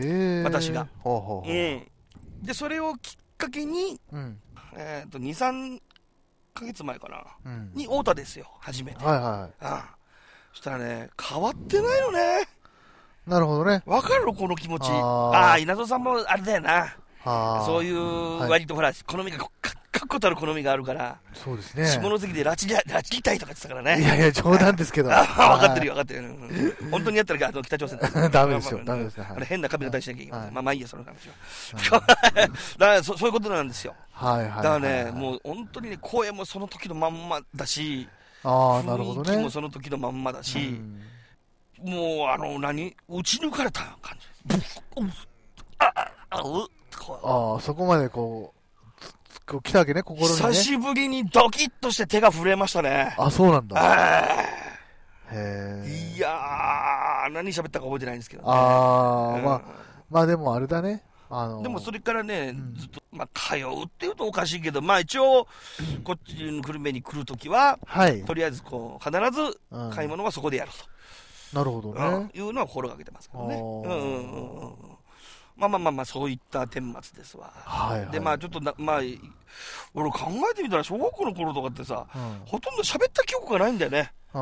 へえ。 私が。 ほうほうほう。 うん。で、それをきっかけに、うん、えっと、に、さんかげつまえかな、うん、に会うたですよ、初めて。 はいはい。 ああ、そしたらね、変わってないのね。 なるほどね。 わかるのこの気持ち。ああ、稲造さんもあれだよな。そういう、割とほら、好みが、確固たる好みがあるから、 そうですね。 下関で拉致り、拉致りたいとか言ってたからね。 いやいや、冗談ですけど。 分かってるよ、分かってるよ。本当にやったら、あの北朝鮮ダメですよ、ダメです。 あれ変なカビが出しなきゃいけない。まあまあいいや、その話は。だからそ、そういうことなんですよ。 はいはい。 だからね、もう本当にね、声もその時のまんまだし、 ああ、なるほどね。 雰囲気もその時のまんまだし、もう、あの、何打ち抜かれた感じです。ああ、ああ、そこまでこう、来たわけね、心にね。 久しぶりにドキッとして手が震えましたね。 あ、そうなんだ。 へえ。いやー、何喋ったか覚えてないんですけどね。 あー、まあ、まあでもあれだね。あのー、 でもそれからね、ずっと、まあ、通うっていうとおかしいけど、まあ一応、こっちの久留米に来るときは、はい、とりあえずこう、必ず買い物はそこでやると。 うん、なるほどね。 いうのは心がけてますけどね。うんうんうんうん。まあまあまあまあ、そういった顛末ですわ。はいはい、で、まあちょっとな、まあ、俺考えてみたら、小学校の頃とかってさ、うん、ほとんど喋った記憶がないんだよね。うん、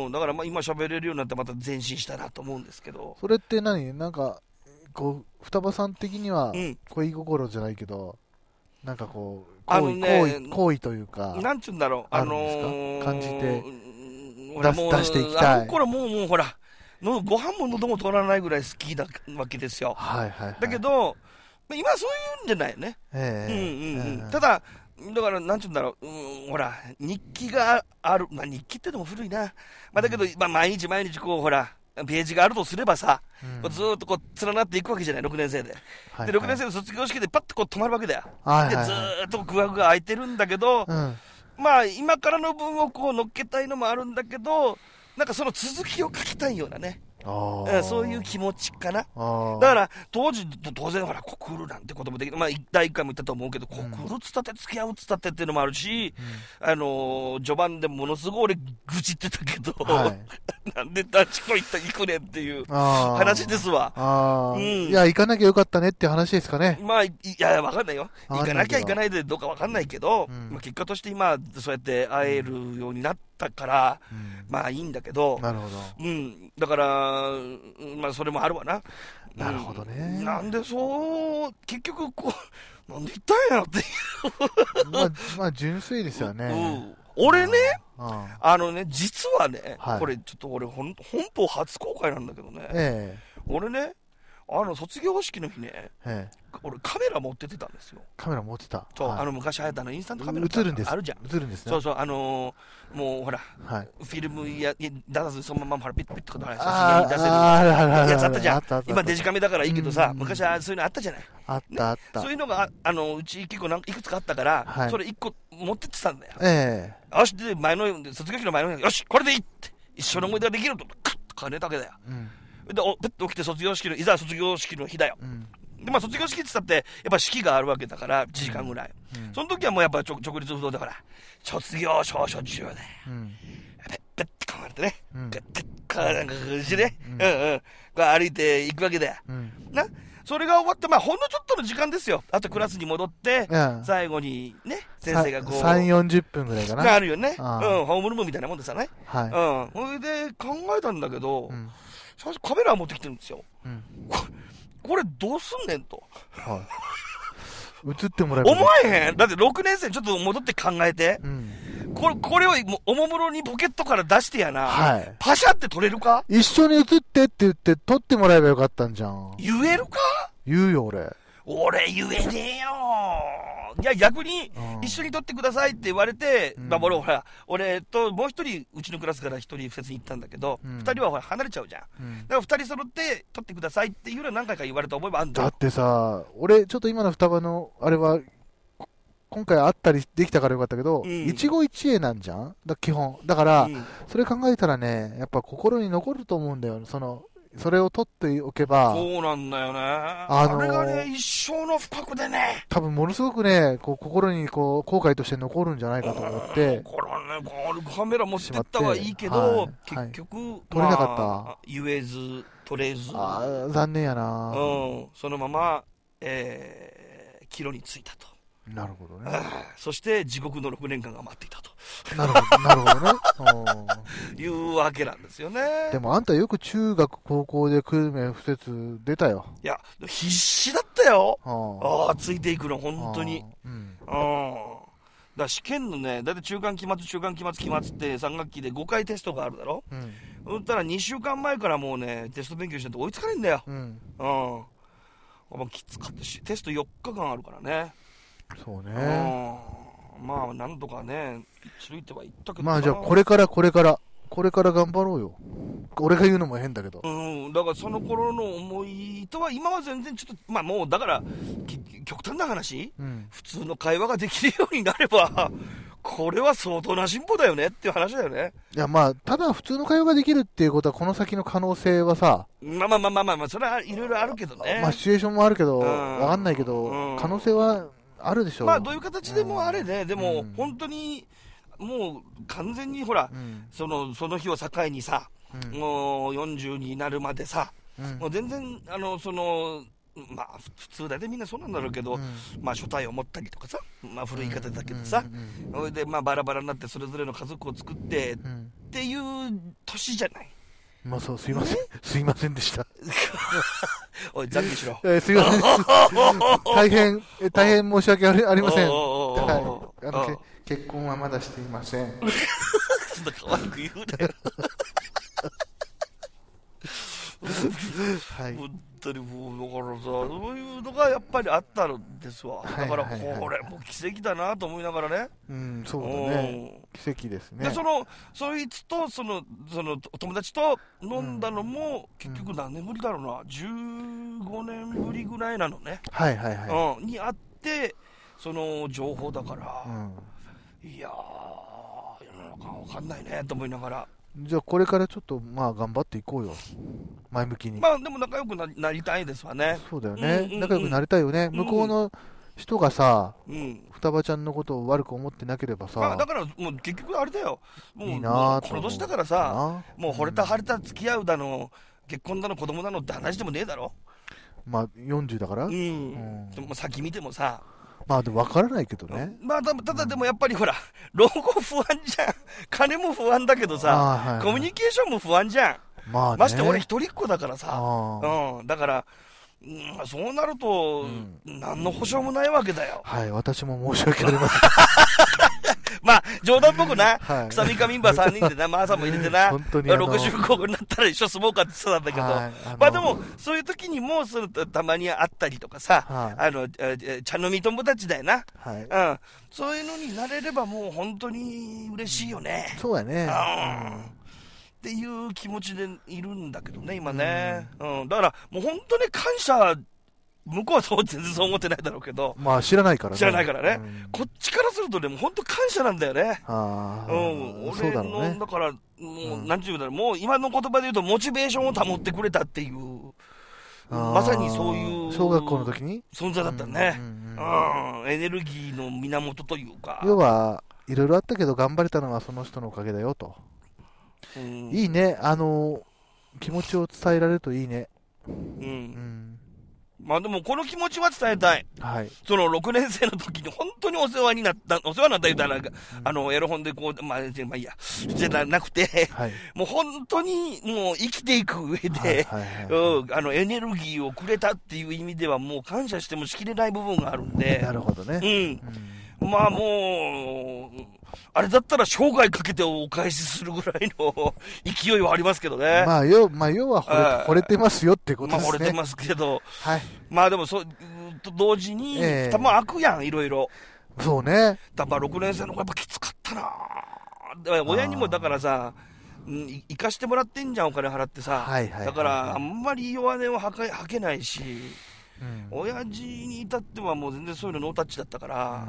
うん、だからまあ今喋れるようになってまた前進したなと思うんですけど。 それって何なんか、こう、双葉さん的には恋心じゃないけど、うん、なんかこう、行為、あのね、行為、行為というか、 なんちゅうんだろう、あのー、感じて出し、出していきたい。 あの頃もう、もうほら、のご飯も喉も通らないぐらい好きだわけですよ。 はいはいはい、 だけど、今そういうんじゃないよね。えー、うんうんうん。ただ、だから、なんちゅうんだろう、うん、ほら、日記がある、まあ日記ってでも古いな。まあだけど、まあ毎日毎日こう、ほら、ページがあるとすればさ、うん、ずーっとこう連なっていくわけじゃない、ろくねん生で。はいはい、で、ろくねん生の卒業式でパッとこう止まるわけだよ。はいはいはい、で、ずーっとグワグワ空いてるんだけど、うん、まあ今からの分をこう乗っけたいのもあるんだけど、なんかその続きを書きたいようなね。あそういう気持ちかな。だから当時当然ほら告るなんてこともできる、まあだいいっかいも言ったと思うけど、告るつったって付き合うつったってっていうのもあるし、うん、あのー、序盤でものすごい俺愚痴ってたけど、はい、なんであっちこ行った行くねんっていう話ですわ。あ、 うん、いや行かなきゃよかったねって話ですかね。 まあいやわかんないよ。行かなきゃ行かないでどうかわかんないけど、うん、まあ、結果として今そうやって会えるようになったから、うん、まあいいんだけど、 なるほど。 うん、だからまあそれもあるわな。 なるほどね。 うん、なんでそう結局こうなんで言ったんやろっていうまあまあ純粋ですよね。 うん、俺ね、あ, あのね実はね、はい、これちょっと俺本本邦初公開なんだけどね。ええ、俺ねあの卒業式の日ね、ええ、俺カメラ持ってってたんですよ。 カメラ持ってた。 そう、はい、あの昔流行ったのインスタントカメラ映るんです。 あるじゃん。 映るんですね。 そうそう、あのー、もうほら、はい、フィルムや出さずそのままほらピッピッと写真に出せるやつあったじゃん。今デジカメだからいいけどさ、昔はそういうのあったじゃない。 あったあった。 そういうのがあのうち結構いくつかあったから、はい、それいっこ持ってってたんだよ。 ええ。よしで前の卒業式の前のよしこれでいいって一緒の思い出ができるとクッと金だけだよ。うん、でおペッと起きて卒業式のいざ卒業式の日だよ。うん、でまあ、卒業式って言ったってやっぱ式があるわけだからいちじかんぐらい、うん、その時はもうやっぱ直立不動でほら卒業証書中だよ、うん、ペッペッてかまれてね、うん、ペッペッかなんかしてね、うんうんうん、歩いていくわけだよ、うん、なそれが終わってまあほんのちょっとの時間ですよ。あとクラスに戻って、うん、最後にね先生がこうさんじゅう、よんじゅっぷんぐらいかなあるよね、うん、ホームルームみたいなもんでさね、はい、うん、それで考えたんだけど、うん、最初カメラ持ってきてるんですよ、うん、これどうすんねんと、はい、 映ってもらえば思えへん。だってろくねん生ちょっと戻って考えて、うん、これこれをおもむろにポケットから出してやな、はい、パシャって撮れるか。 一緒に映ってって言って撮ってもらえばよかったんじゃん。 言えるか。 言うよ俺。 俺言えねえよ。いや逆に一緒に撮ってくださいって言われて、うん、まあ、俺ほら俺ともう一人うちのクラスから一人フェスに行ったんだけど、うん、二人はほら離れちゃうじゃん、うん、だから二人揃って撮ってくださいっていうのは何回か言われた覚えもあるんだよ。 だってさ俺ちょっと今の双葉のあれは今回あったりできたからよかったけど、うん、一期一会なんじゃんだ基本。だから、うん、それ考えたらね、やっぱ心に残ると思うんだよ。その、それを取っておけば。 そうなんだよね。あのー、あれがね、一生の不覚でね。 多分ものすごくね、こう心にこう後悔として残るんじゃないかと思って。 これね、カメラ持ってったはいいけど、はい、結局、はい、 撮れなかった、まあ。言えず、撮れず。 ああ、残念やな。 うん、そのまま、えー、帰路に着いたと。 なるほどね。 そして地獄のろくねんかんが待っていたと。 なるほど、なるほどね。 いうわけなんですよね。 でもあんたよく中学、高校で久留米不設出たよ。 いや、必死だったよ。ああ、ついていくの、本当に。うん。だから試験のね、だいたい中間期末、中間期末、期末ってさん学期でごかいテストがあるだろ。うん。そしたらにしゅうかんまえからもうね、テスト勉強してて追いつかないんだよ。うん。うん。まあ、きつかったし、テストよっかかんあるからね。 そうね。 まあ、なんとかね、一塁っては言ったけど。 まあ、じゃあ、これから、これから、これから頑張ろうよ。俺が言うのも変だけど。 うん、だからその頃の思いとは、今は全然ちょっと、まあもう、だから、極端な話、うん、普通の会話ができるようになれば、これは相当な進歩だよねっていう話だよね。 いや、まあ、ただ普通の会話ができるっていうことは、この先の可能性はさ、 まあまあまあまあまあ、それはいろいろあるけどね。 まあ、シチュエーションもあるけど、わかんないけど、うん、可能性は、あるでしょう。 まあどういう形でもあれね、うん、でも本当にもう完全にほら、うん、そのその日を境にさ、うん、もうよんじゅうになるまでさ、うん、もう全然あのそのまあ普通だいたいみんなそうなんだろうけど、うん、まあ書体を持ったりとかさ、まあ古い言い方だけどさ、それでまあバラバラになってそれぞれの家族を作って、うん、っていう年じゃない。 まあそう、すいません。すいませんでした。 おい、懺悔しろ。 えー、すいません。大変、大変申し訳ありありません。はい。あの、結婚はまだしていません。 そんな可愛く言うなよ。はい。本当にもう、だからさ、そういうのがやっぱりあったんですわ。だから、これ、もう奇跡だなと思いながらね。 うん、そうだね。奇跡ですね。 で、その、そいつと、その、その、友達と飲んだのも、結局何年ぶりだろうな、じゅうごねんぶりぐらいなのね。 はいはいはい。うん、にあって、その情報だから、いやー、世の中わかんないねと思いながら。 じゃあこれからちょっとまあ頑張っていこうよ、前向きに。 まあでも仲良く な, なりたいですわね。 そうだよね、うんうんうん、仲良くなりたいよね、向こうの人がさ、うん、双葉ちゃんのことを悪く思ってなければさ、まあ、だからもう結局あれだよ、もういいなこの年だからさ、もう惚れた晴れた付き合うだの、結婚だの子供だのって話でもねえだろ。 まあよんじゅうだから、うん、うん、 でも先見てもさ、 まあでも分からないけどね。 まあ、ただでもやっぱりほら、老後不安じゃん。金も不安だけどさ、はいはい、コミュニケーションも不安じゃん。まあね、まして俺一人っ子だからさ。うん。だから、うん、そうなると、うん、何の保証もないわけだよ。 はい、私も申し訳ありません。 まあ、冗談っぽくな、はい、臭みかメンバーさんにんでな、マーさんも入れてな、ろくじゅうごになったら一緒住もうかって言ってたんだけど、はい、あまあでも、そういう時にもそのたまに会ったりとかさ、はい、あの茶飲み友達だよな、はい、うん、そういうのになれればもう本当に嬉しいよね。 そうやね。 うん、っていう気持ちでいるんだけどね、今ね。うん、うん、だからもう本当に感謝、向こうはそう全然そう思ってないだろうけど、 まあ知らないからね。 知らないからね。うん、こっちからするとでも本当感謝なんだよね。ああ、うん、俺の、ね、だからもう、うん、なんていうんだろう、もう今の言葉で言うとモチベーションを保ってくれたっていう、まさにそういう小学校の時に存在だったね。うん、うんうん、エネルギーの源というか。 要はいろいろあったけど頑張れたのはその人のおかげだよと。うん、いいね、あの気持ちを伝えられるといいね。うん。うんまあでもこの気持ちは伝えたい。 はい。 そのろくねん生の時に本当にお世話になった、お世話になった言うたら、うん、あの、エロ本でこう、まあ、まあいいや、じゃなくて、はい、もう本当にもう生きていく上で、あの、エネルギーをくれたっていう意味ではもう感謝してもしきれない部分があるんで。 なるほどね。 うん。うん、まあもう、あれだったら生涯かけてお返しするぐらいの勢いはありますけどね。 まあ、要、まあ、要は惚れ、惚れてますよってことですね。 まあ、惚れてますけど。 はい。 まあでも、そう、と同時に、えー、たま開くやん、いろいろ。 そうね。 だからろくねん生の子やっぱきつかったな。親にもだからさ、生かしてもらってんじゃん、お金払ってさ。はいはいはいはい、だから、あんまり弱音を吐け、吐けないし、うん、親父に至ってはもう全然そういうのノータッチだったから、うん、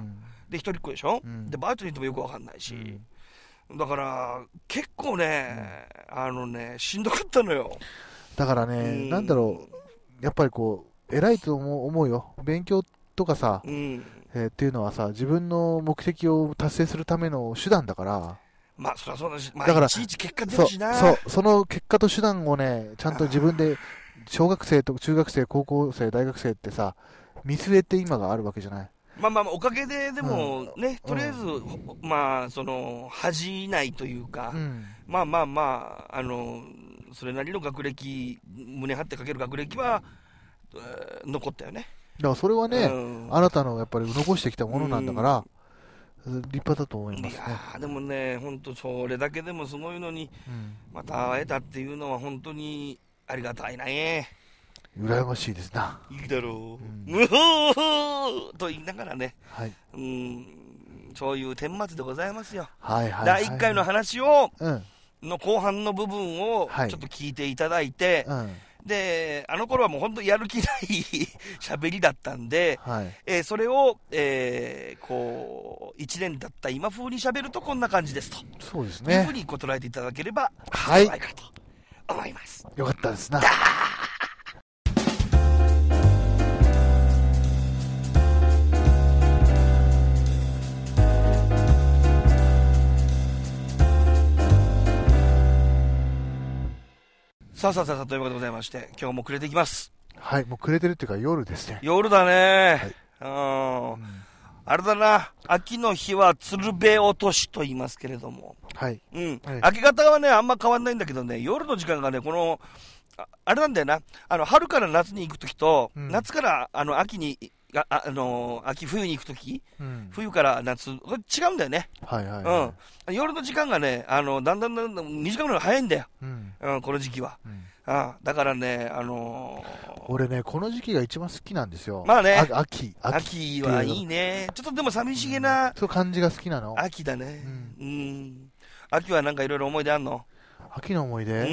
で一人っ子でしょ、うん、でバイトに行ってもよくわかんないし、うん、だから結構ね、うん、あのねしんどかったのよ。 だからね、うん、なんだろう、やっぱりこう偉いと思うよ。勉強とかさ、うん、えー、っていうのはさ、自分の目的を達成するための手段だから。 まあそりゃそうだし、まあ、 だからいちいち結果出るしな。 そう、そう、その結果と手段をね、ちゃんと自分で小学生と中学生、高校生、大学生ってさ、見据えて今があるわけじゃない。 まあまあおかげででもね、うん、とりあえず、うん、まあその恥じないというか、うん、まあまあまああのそれなりの学歴、胸張ってかける学歴は、えー、残ったよね。 だからそれはね、うん、あなたのやっぱり残してきたものなんだから、うん、立派だと思いますね。 いやでもね、本当それだけでもすごいのに、うん、また会えたっていうのは本当にありがたいね。 羨ましいですな。 いいだろう、うん、むほーと言いながらね、はい、うん、そういう顛末でございますよ。はいはいはい、だいいっかいの話を、うん、の後半の部分をちょっと聞いていただいて、はい、うん、であの頃はもう本当やる気ない喋りだったんで、はい、えー、それを、えー、こういちねん経った今風に喋るとこんな感じですと、 そうですね、 いうふうにこう捉えていただければいいんじゃないかと思います。 よかったですな。 さあさあさあということでございまして、今日も暮れていきます。 はい、もう暮れてるっていうか夜ですね。 夜だね、はい、うん、あれだな、秋の日は鶴瓶落としと言いますけれども、はい、うん、はい、明け方はねあんま変わんないんだけどね、夜の時間がねこの あ, あれなんだよな、あの春から夏に行くときと、うん、夏からあの秋にああ、あのー、秋冬に行くとき、うん、冬から夏違うんだよね、はいはいはい、うん、夜の時間がねあのだんだんだんだんにじかんぐらい早いんだよ、うんうん、この時期は、うん、あだからね、あのー、 俺ねこの時期が一番好きなんですよ。 まあね、 あ秋秋はいいね、ちょっとでも寂しげな、うん、 そう感じが好きなの。 秋だね、うん、うん、秋はなんかいろいろ思い出あんの？ 秋の思い出、うん、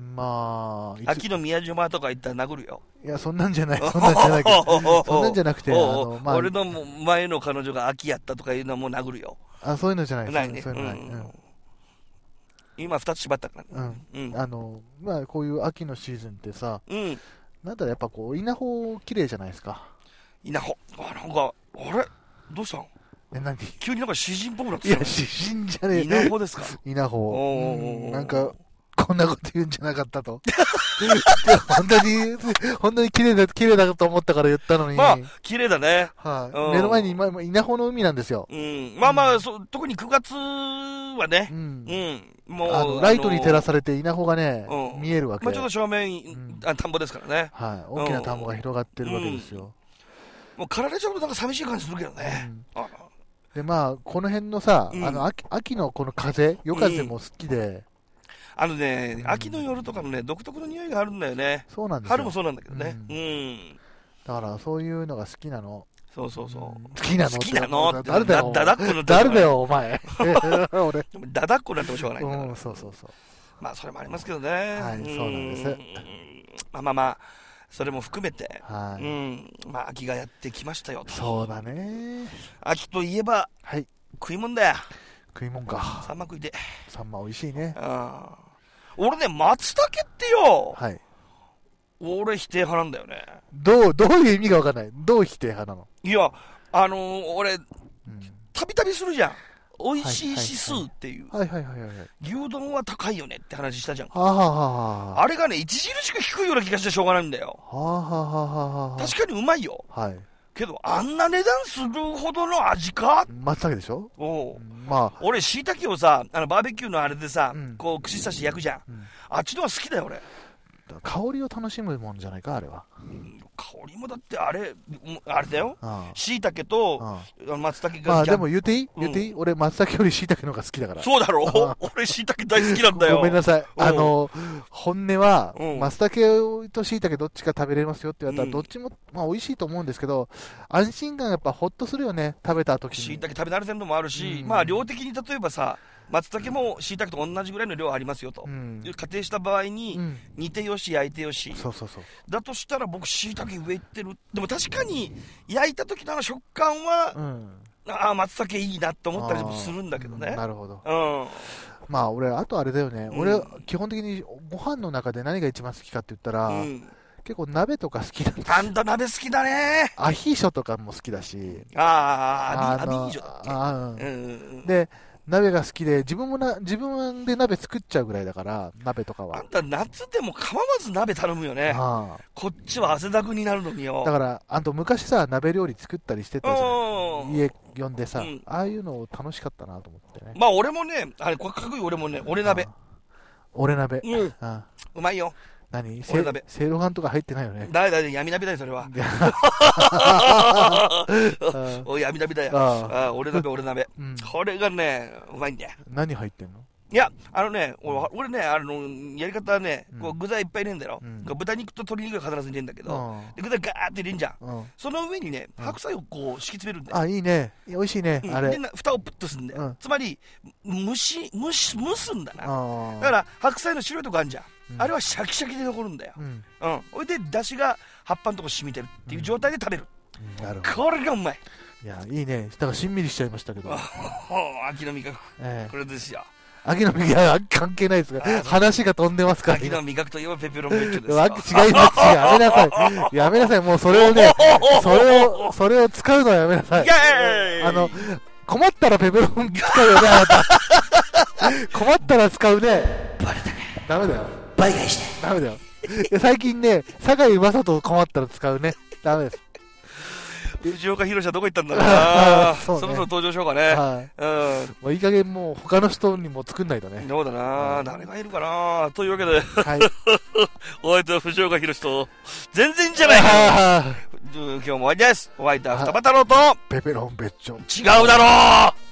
まあ秋の宮島とか行ったら殴るよ。 いやそんなんじゃない、そんなんじゃないけどそんなんじゃなくて、あの、 まあ、俺の前の彼女が秋やったとかいうのはもう殴るよ。 あそういうのじゃないないね、 そういうのない、 うんうん、今ふたつ縛ったからね、 うんうん、あのまあこういう秋のシーズンってさ、うん、なんだろやっぱこう稲穂綺麗じゃないですか。 稲穂、あなんかあれどうしたの？え何急になんか詩人っぽくなってた。 いや詩人じゃねえ。 稲穂ですか？ 稲穂、なんかこんなこと言うんじゃなかったと本当に本当に綺麗だ綺麗だと思ったから言ったのに、 まあ綺麗だね、 はい、うん、目の前に今稲穂の海なんですよ、 うん、まあまあ、うん、そ特にくがつはね、うんうん、もうあのライトに照らされて稲穂がね、うん、見えるわけ、 まあ、ちょっと正面、うん、あ田んぼですからね、 はい、大きな田んぼが広がってるわけですよ、うん、 もう体ちょっとなんか寂しい感じするけどね、うん、あでまあこの辺のさ、うん、あの 秋, 秋のこの風夜風も好きで、うん、 あのね、うん、秋の夜とかのね独特の匂いがあるんだよね。 そうなんですよ。 春もそうなんだけどね、うん、うん、 だからそういうのが好きなの。 そうそうそう、うん、 好きなの好きなのって誰だよ、 だだっこの誰だよお前俺だだっこなんてもしょうがないんだから、 うん、そうそうそう、 まあそれもありますけどね、 はい、そうなんです。 まあまあまあそれも含めて、はい、うん、まあ秋がやってきましたよと。 そうだね、 秋といえば、はい、食いもんだよ。 食いもんか。 サンマ食いて。 サンマ美味しいね。 あ俺ね、松茸ってよ、はい、俺否定派なんだよね。 どう、どういう意味が分かんない。どう否定派なの？ いや、あのー、俺、たびたびするじゃん。美味しい指数っていう。 はいはいはいはい。 牛丼は高いよねって話したじゃん。 はあはあはあ、 あれがね、著しく低いような気がしてしょうがないんだよ。 はあはあはあ、 確かにうまいよ。はい。けど、あんな値段するほどの味か？ 松茸でしょ？ おう、まあ、俺、椎茸をさ、あのバーベキューのあれでさ、うん、こう、串刺し焼くじゃん。うん、あっちの方が好きだよ、俺。 香りを楽しむもんじゃないか、あれは。 うん、香りもだって、あれ、あれだよ。椎茸と松茸が。 まあ、でも言っていい？言っていい？俺、松茸より椎茸の方が好きだから。 そうだろう？俺、椎茸大好きなんだよ。 ごめんなさい。あの、本音は、松茸と椎茸どっちか食べれますよって言われたら、どっちも、まあ、美味しいと思うんですけど、安心感やっぱほっとするよね、食べた時に。 椎茸食べ慣れてるのもあるし、まあ、量的に例えばさ、松茸も椎茸と同じぐらいの量ありますよと、うん、仮定した場合に、うん、煮てよし焼いてよし、 そうそうそう、 だとしたら僕椎茸上いってる。でも確かに焼いた時のあの食感は、うん、 ああ、松茸いいなと思ったりもするんだけどね。 なるほど。 うん。 まあ、俺、あとあれだよね。うん、俺、基本的にご飯の中で何が一番好きかって言ったら、うん、結構鍋とか好きなんだ。 あんた鍋好きだね。 アヒーショとかも好きだし。 ああ、アヒーショだっけ。あ、 うん、で、鍋が好きで、自分もな、自分で鍋作っちゃうぐらいだから、鍋とかは。 あんた夏でも構わず鍋頼むよね。ああ、こっちは汗だくになるのによ。 だから、あんた昔さ、鍋料理作ったりしてたじゃん。家呼んでさ、うん、ああいうの楽しかったなと思ってね。 まあ俺もね、あれ、これかっこいい俺もね、俺鍋。 俺鍋。 うん。ああ、うまいよ。 何せいろがんとか入ってないよね。 だいだい闇鍋だよ、それは。お闇鍋だよ。ああ、俺鍋、俺鍋、うん。これがね、うまいんだよ。 何入ってんの？ いや、あのね、俺, 俺ね、あの、やり方はね、こう具材いっぱい入れるんだよ。うん、豚肉と鶏肉が必ず入れるんだけど、で具材ガーって入れるんじゃん。うん、その上にね、白菜をこう敷き詰めるんだよ。 あ、いいね。美味しいね。うん、あれ。 で、蓋をプッとするんだよ。うん、つまり、蒸し、蒸し、蒸すんだな。だから、白菜の白いとこあるじゃん。うん、あれはシャキシャキで残るんだよ。うん。うん。それで、出汁が葉っぱのとこ染みてるっていう状態で食べる。うん、なるほど。これがうまい。 いや、いいね。だからしんみりしちゃいましたけど。 秋の味覚。えー、これですよ。 秋の味覚、関係ないですが、話が飛んでますから。 秋の味覚といえばペペロンペッチョですよ。 違います。やめなさい。やめなさい。もうそれをね、それを、それを使うのはやめなさい。あの、困ったらペペロン使うよね、あなた。困ったら使うね。 バレたね。 ダメだよ。 倍返して。 ダメだよ。最近ね、坂井正人困ったら使うね。ダメです。 藤岡弘はどこ行ったんだろうな。そ, ね、そろそろ登場しようかね。はい。うん。 もういい加減もう他の人にも作んないとね。 そうだな。誰がいるかな。というわけで、はい。お相手は藤岡弘と、全然じゃないか。今日も終わりです。お相手は二葉太郎と、 ペペロンペッチョ。 違うだろう